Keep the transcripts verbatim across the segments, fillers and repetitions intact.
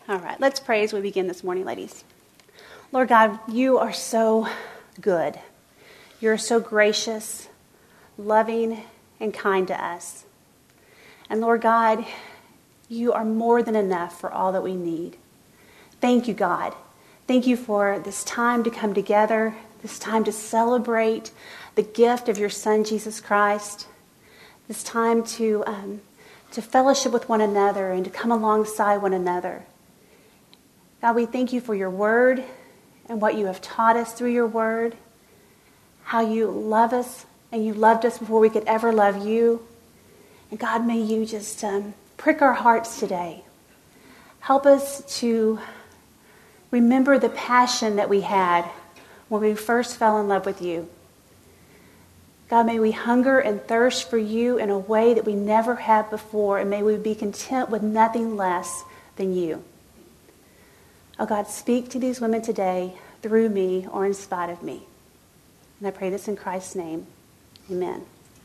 All right, let's pray as we begin this morning, ladies. Lord God, you are so good. You're so gracious, loving, and kind to us. And Lord God, you are more than enough for all that we need. Thank you, God. Thank you for this time to come together, this time to celebrate the gift of your Son, Jesus Christ, this time to, um, to fellowship with one another and to come alongside one another. God, we thank you for your word and what you have taught us through your word, how you love us and you loved us before we could ever love you. And God, may you just um, prick our hearts today. Help us to remember the passion that we had when we first fell in love with you. God, may we hunger and thirst for you in a way that we never have before, and may we be content with nothing less than you. Oh God, speak to these women today through me or in spite of me. And I pray this in Christ's name. Amen.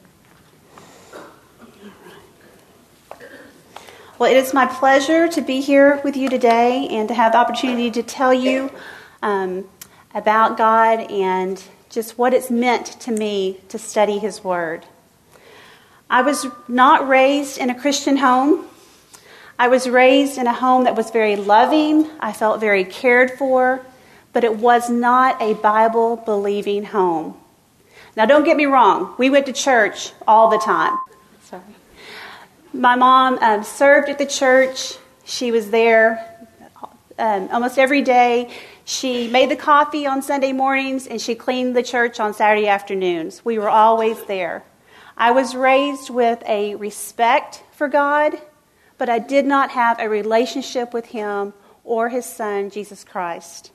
Well, it is my pleasure to be here with you today and to have the opportunity to tell you um, about God and just what it's meant to me to study His Word. I was not raised in a Christian home. I was raised in a home that was very loving. I felt very cared for, but it was not a Bible-believing home. Now, don't get me wrong. We went to church all the time. Sorry. My mom um, served at the church. She was there um, almost every day. She made the coffee on Sunday mornings, and she cleaned the church on Saturday afternoons. We were always there. I was raised with a respect for God, but I did not have a relationship with Him or His Son, Jesus Christ.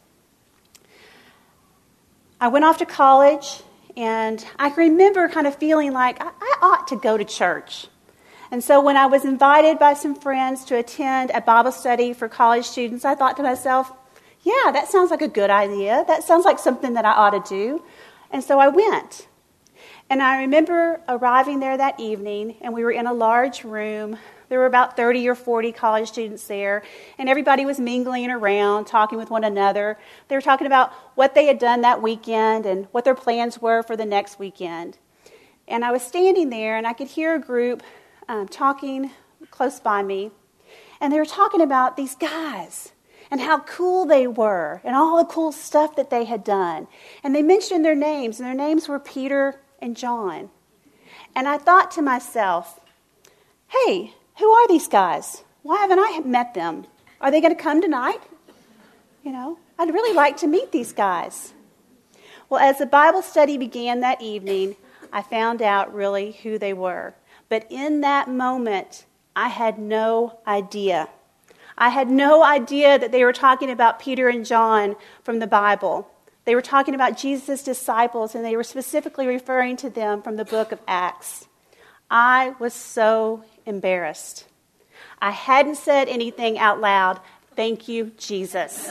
I went off to college, and I can remember kind of feeling like I, I ought to go to church. And so when I was invited by some friends to attend a Bible study for college students, I thought to myself, yeah, that sounds like a good idea. That sounds like something that I ought to do. And so I went. And I remember arriving there that evening, and we were in a large room. There were about thirty or forty college students there, and everybody was mingling around, talking with one another. They were talking about what they had done that weekend and what their plans were for the next weekend. And I was standing there, and I could hear a group um, talking close by me, and they were talking about these guys and how cool they were and all the cool stuff that they had done. And they mentioned their names, and their names were Peter and John. And I thought to myself, hey, who are these guys? Why haven't I met them? Are they going to come tonight? You know, I'd really like to meet these guys. Well, as the Bible study began that evening, I found out really who they were. But in that moment, I had no idea. I had no idea that they were talking about Peter and John from the Bible. They were talking about Jesus' disciples, and they were specifically referring to them from the book of Acts. I was so embarrassed. I hadn't said anything out loud, thank you, Jesus.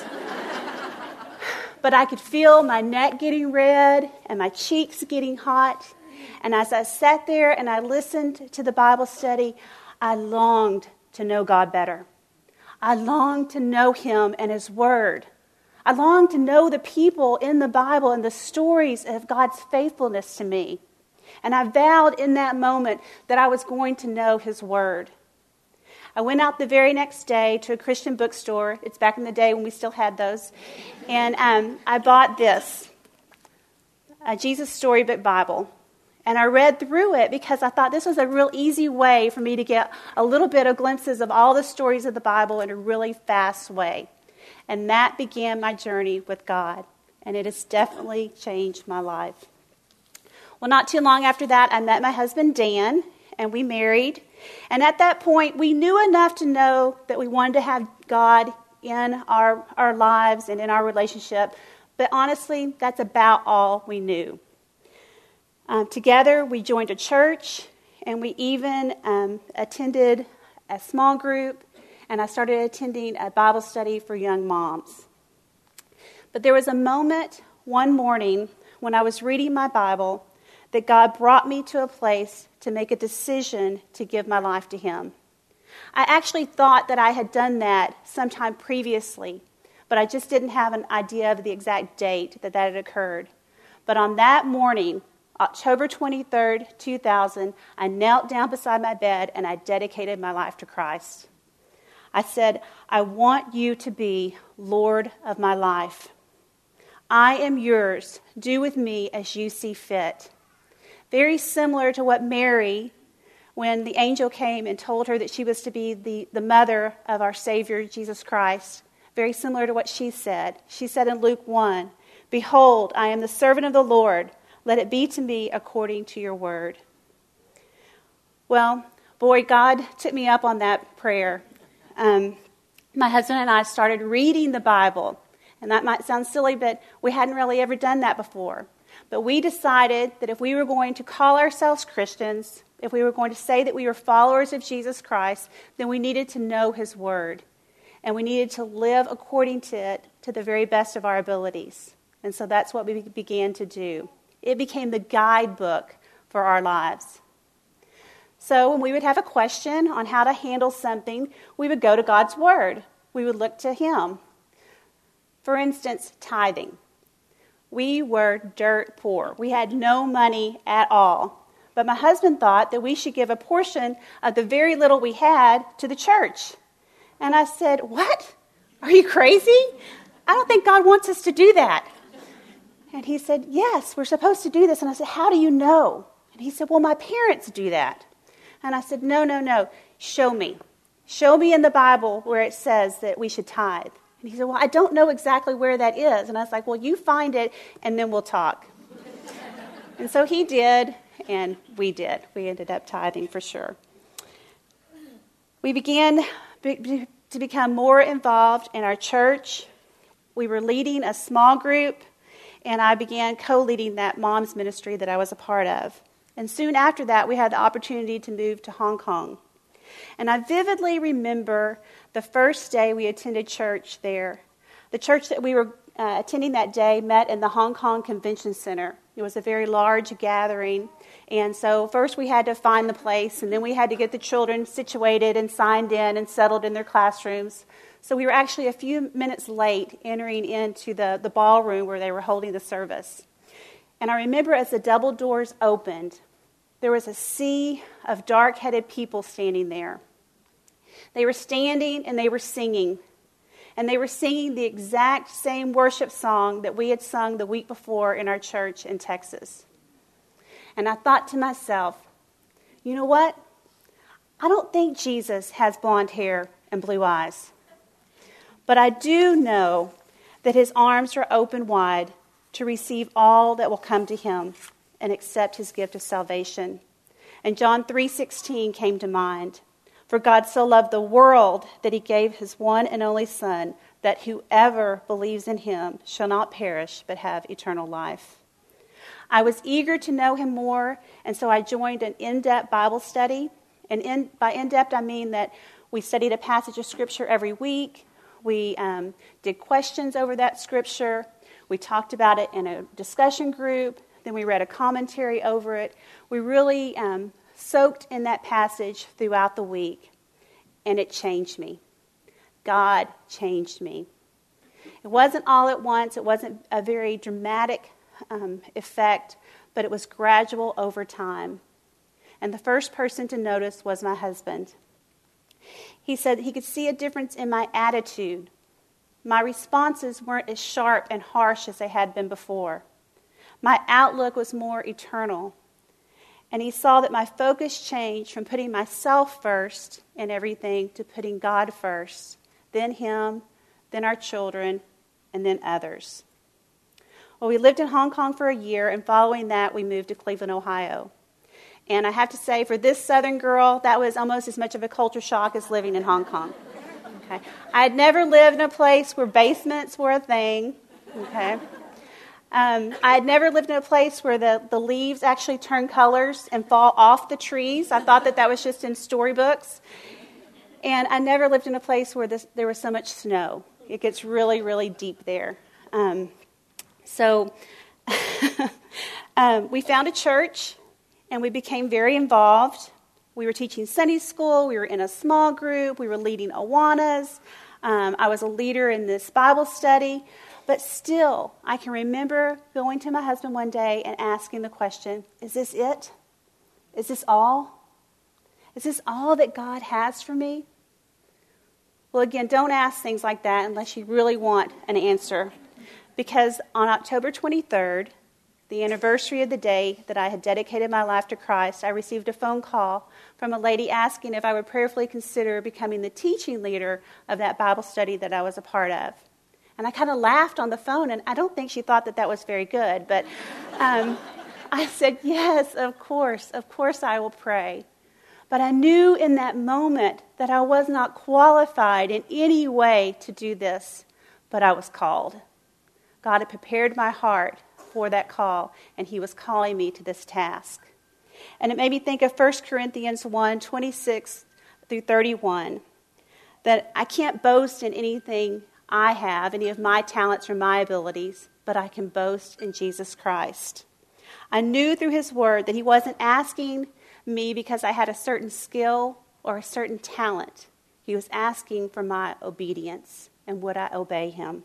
But I could feel my neck getting red and my cheeks getting hot. And as I sat there and I listened to the Bible study, I longed to know God better. I longed to know Him and His Word. I longed to know the people in the Bible and the stories of God's faithfulness to me. And I vowed in that moment that I was going to know His Word. I went out the very next day to a Christian bookstore. It's back in the day when we still had those. And um, I bought this, a Jesus Storybook Bible. And I read through it because I thought this was a real easy way for me to get a little bit of glimpses of all the stories of the Bible in a really fast way. And that began my journey with God. And it has definitely changed my life. Well, not too long after that, I met my husband, Dan, and we married. And at that point, we knew enough to know that we wanted to have God in our, our lives and in our relationship. But honestly, that's about all we knew. Um, together, we joined a church, and we even um, attended a small group, and I started attending a Bible study for young moms. But there was a moment one morning when I was reading my Bible that God brought me to a place to make a decision to give my life to Him. I actually thought that I had done that sometime previously, but I just didn't have an idea of the exact date that that had occurred. But on that morning, October twenty-third, two thousand, I knelt down beside my bed and I dedicated my life to Christ. I said, I want you to be Lord of my life. I am yours. Do with me as you see fit. Very similar to what Mary, when the angel came and told her that she was to be the, the mother of our Savior, Jesus Christ. Very similar to what she said. She said in Luke one, Behold, I am the servant of the Lord. Let it be to me according to your word. Well, boy, God took me up on that prayer. Um, my husband and I started reading the Bible. And that might sound silly, but we hadn't really ever done that before. But we decided that if we were going to call ourselves Christians, if we were going to say that we were followers of Jesus Christ, then we needed to know his word. And we needed to live according to it to the very best of our abilities. And so that's what we began to do. It became the guidebook for our lives. So when we would have a question on how to handle something, we would go to God's word. We would look to him. For instance, tithing. We were dirt poor. We had no money at all. But my husband thought that we should give a portion of the very little we had to the church. And I said, what? Are you crazy? I don't think God wants us to do that. And he said, yes, we're supposed to do this. And I said, how do you know? And he said, well, my parents do that. And I said, no, no, no, show me. Show me in the Bible where it says that we should tithe. And he said, well, I don't know exactly where that is. And I was like, well, you find it, and then we'll talk. And so he did, and we did. We ended up tithing for sure. We began be- to become more involved in our church. We were leading a small group, and I began co-leading that mom's ministry that I was a part of. And soon after that, we had the opportunity to move to Hong Kong. And I vividly remember the first day we attended church there. The church that we were uh, attending that day met in the Hong Kong Convention Center. It was a very large gathering. And so first we had to find the place, and then we had to get the children situated and signed in and settled in their classrooms. So we were actually a few minutes late entering into the, the ballroom where they were holding the service. And I remember as the double doors opened, there was a sea of dark-headed people standing there. They were standing and they were singing. And they were singing the exact same worship song that we had sung the week before in our church in Texas. And I thought to myself, you know what? I don't think Jesus has blonde hair and blue eyes. But I do know that his arms are open wide to receive all that will come to him and accept his gift of salvation. And John three sixteen came to mind. For God so loved the world that he gave his one and only Son, that whoever believes in him shall not perish but have eternal life. I was eager to know him more, and so I joined an in-depth Bible study. And in, by in-depth, I mean that we studied a passage of Scripture every week. We um, did questions over that Scripture. We talked about it in a discussion group. Then we read a commentary over it. We really um, soaked in that passage throughout the week, and it changed me. God changed me. It wasn't all at once. It wasn't a very dramatic um, effect, but it was gradual over time. And the first person to notice was my husband. He said he could see a difference in my attitude. My responses weren't as sharp and harsh as they had been before. My outlook was more eternal. And he saw that my focus changed from putting myself first in everything to putting God first, then him, then our children, and then others. Well, we lived in Hong Kong for a year, and following that, we moved to Cleveland, Ohio. And I have to say, for this Southern girl, that was almost as much of a culture shock as living in Hong Kong. Okay, I had never lived in a place where basements were a thing. Okay. Um, I had never lived in a place where the, the leaves actually turn colors and fall off the trees. I thought that that was just in storybooks. And I never lived in a place where this, there was so much snow. It gets really, really deep there. Um, so um, we found a church, and we became very involved. We were teaching Sunday school. We were in a small group. We were leading Awanas. Um, I was a leader in this Bible study. But still, I can remember going to my husband one day and asking the question, is this it? Is this all? Is this all that God has for me? Well, again, don't ask things like that unless you really want an answer. Because on October twenty-third, the anniversary of the day that I had dedicated my life to Christ, I received a phone call from a lady asking if I would prayerfully consider becoming the teaching leader of that Bible study that I was a part of. And I kind of laughed on the phone, and I don't think she thought that that was very good. But um, I said, yes, of course, of course I will pray. But I knew in that moment that I was not qualified in any way to do this, but I was called. God had prepared my heart for that call, and he was calling me to this task. And it made me think of First Corinthians one, twenty-six through thirty-one, that I can't boast in anything I have, any of my talents or my abilities, but I can boast in Jesus Christ. I knew through his word that he wasn't asking me because I had a certain skill or a certain talent. He was asking for my obedience, and would I obey him?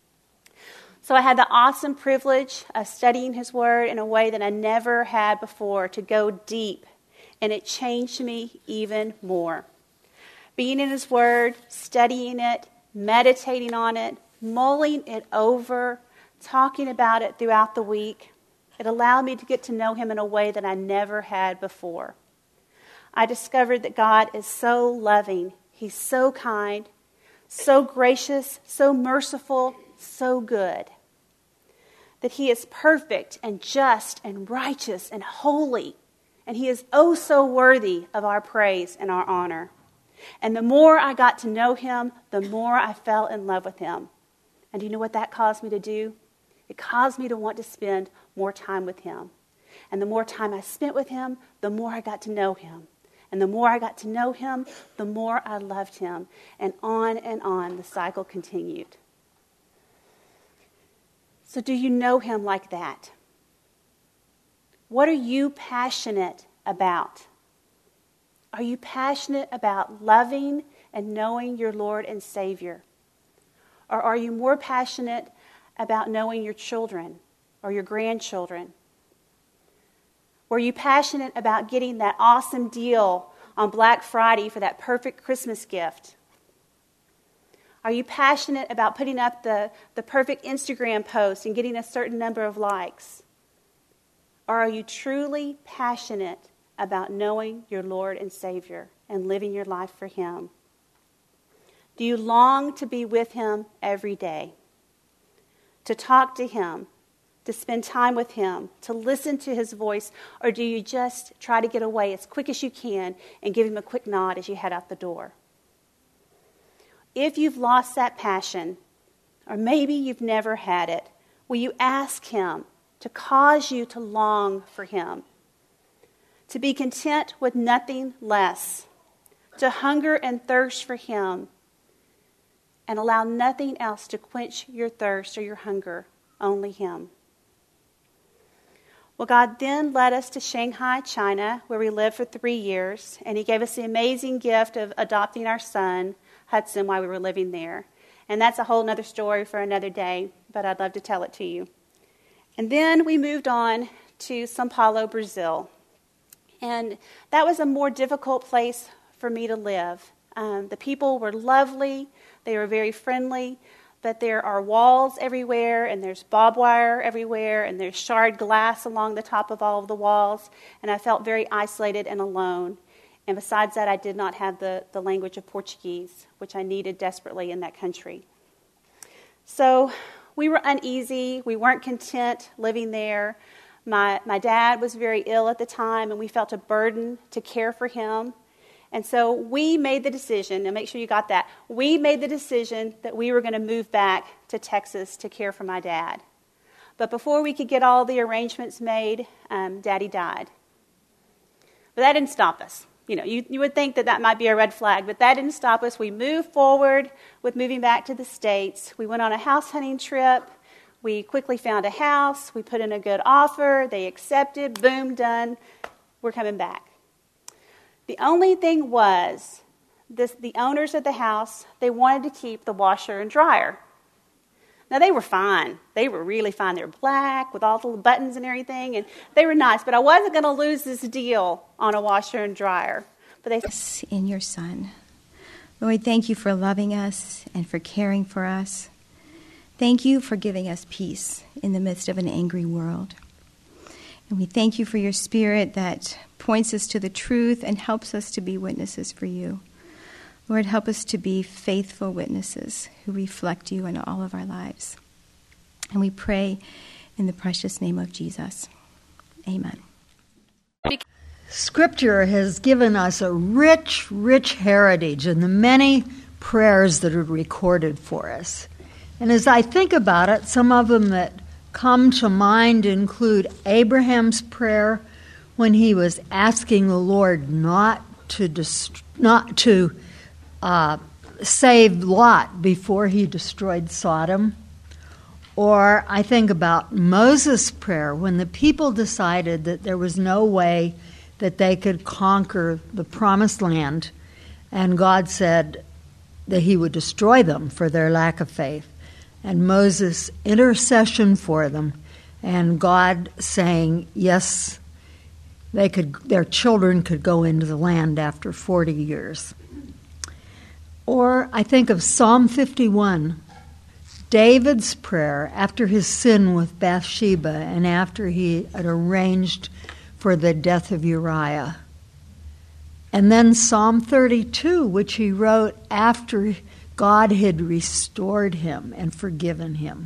So I had the awesome privilege of studying his word in a way that I never had before, to go deep, and it changed me even more. Being in his word, studying it, meditating on it, mulling it over, talking about it throughout the week, it allowed me to get to know him in a way that I never had before. I discovered that God is so loving. He's so kind, so gracious, so merciful, so good. That he is perfect and just and righteous and holy. And he is oh so worthy of our praise and our honor. And the more I got to know him, the more I fell in love with him. And do you know what that caused me to do? It caused me to want to spend more time with him. And the more time I spent with him, the more I got to know him. And the more I got to know him, the more I loved him. And on and on the cycle continued. So do you know him like that? What are you passionate about? Are you passionate about loving and knowing your Lord and Savior? Or are you more passionate about knowing your children or your grandchildren? Were you passionate about getting that awesome deal on Black Friday for that perfect Christmas gift? Are you passionate about putting up the, the perfect Instagram post and getting a certain number of likes? Or are you truly passionate about knowing your Lord and Savior and living your life for him? Do you long to be with him every day? To talk to him? To spend time with him? To listen to his voice? Or do you just try to get away as quick as you can and give him a quick nod as you head out the door? If you've lost that passion, or maybe you've never had it, will you ask him to cause you to long for him? To be content with nothing less, to hunger and thirst for him, and allow nothing else to quench your thirst or your hunger, only him. Well, God then led us to Shanghai, China, where we lived for three years, and he gave us the amazing gift of adopting our son, Hudson, while we were living there. And that's a whole other story for another day, but I'd love to tell it to you. And then we moved on to São Paulo, Brazil. And that was a more difficult place for me to live. Um, the people were lovely. They were very friendly. But there are walls everywhere, and there's barbed wire everywhere, and there's shard glass along the top of all of the walls. And I felt very isolated and alone. And besides that, I did not have the, the language of Portuguese, which I needed desperately in that country. So we were uneasy. We weren't content living there. My, my dad was very ill at the time, and we felt a burden to care for him. And so we made the decision, and make sure you got that, we made the decision that we were going to move back to Texas to care for my dad. But before we could get all the arrangements made, um, Daddy died. But that didn't stop us. You know, you, you would think that that might be a red flag, but that didn't stop us. We moved forward with moving back to the States. We went on a house hunting trip. We quickly found a house. We put in a good offer. They accepted. Boom, done. We're coming back. The only thing was, this, the owners of the house, they wanted to keep the washer and dryer. Now, they were fine. They were really fine. They were black with all the little buttons and everything, and they were nice. But I wasn't going to lose this deal on a washer and dryer. But they said, in your Son. Lord, thank you for loving us and for caring for us. Thank you for giving us peace in the midst of an angry world. And we thank you for your Spirit that points us to the truth and helps us to be witnesses for you. Lord, help us to be faithful witnesses who reflect you in all of our lives. And we pray in the precious name of Jesus. Amen. Scripture has given us a rich, rich heritage in the many prayers that are recorded for us. And as I think about it, some of them that come to mind include Abraham's prayer when he was asking the Lord not to dist- not to uh, save Lot before he destroyed Sodom. Or I think about Moses' prayer when the people decided that there was no way that they could conquer the promised land, and God said that he would destroy them for their lack of faith. And Moses' intercession for them, and God saying, yes, they could, their children could go into the land after forty years. Or I think of Psalm fifty-one, David's prayer after his sin with Bathsheba and after he had arranged for the death of Uriah. And then Psalm thirty-two, which he wrote after God had restored him and forgiven him.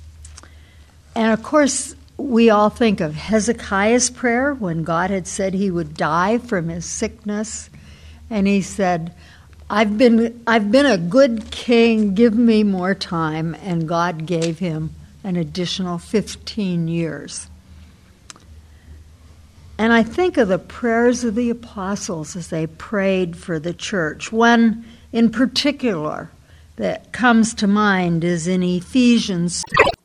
And of course, we all think of Hezekiah's prayer when God had said he would die from his sickness. And he said, I've been, I've been a good king, give me more time. And God gave him an additional fifteen years. And I think of the prayers of the apostles as they prayed for the church. One in particular that comes to mind is in Ephesians